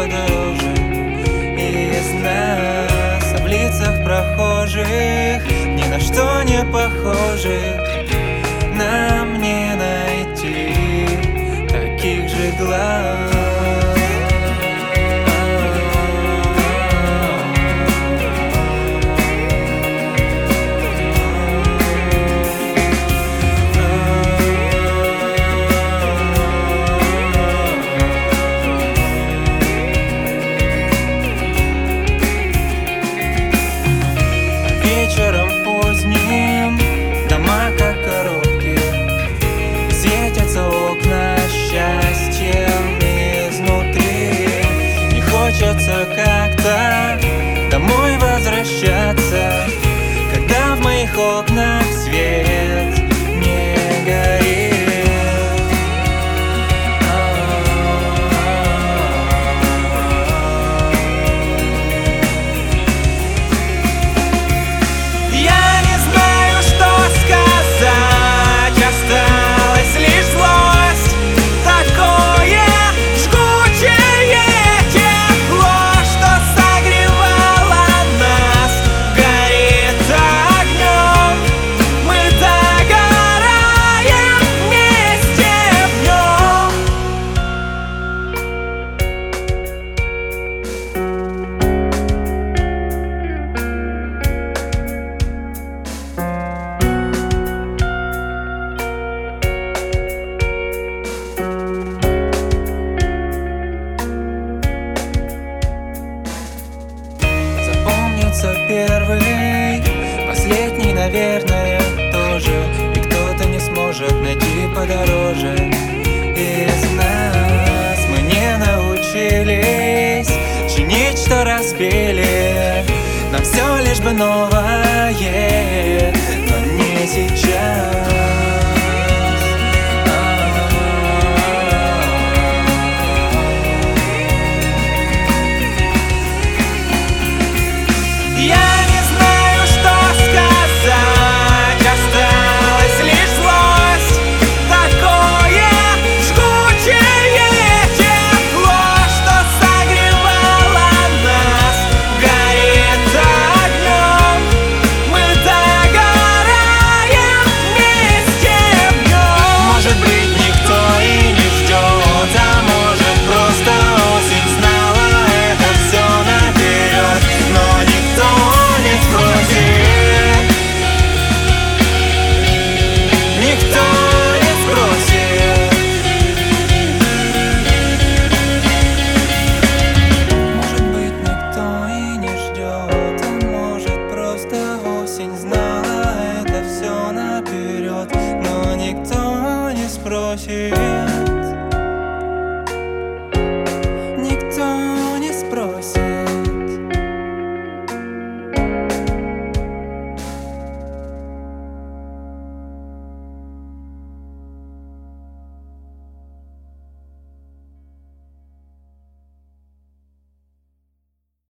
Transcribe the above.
подороже. И из нас, в лицах прохожих, ни на что не похожих, нам не найти таких же глаз. Вечером поздним дома как коробки, светятся окна счастьем изнутри. Не хочется как-то домой возвращаться, когда в моих окнах свет не горит. Первый, последний, наверное, тоже. И кто-то не сможет найти подороже. Из нас мы не научились чинить, что разбили. Нам все лишь бы новое.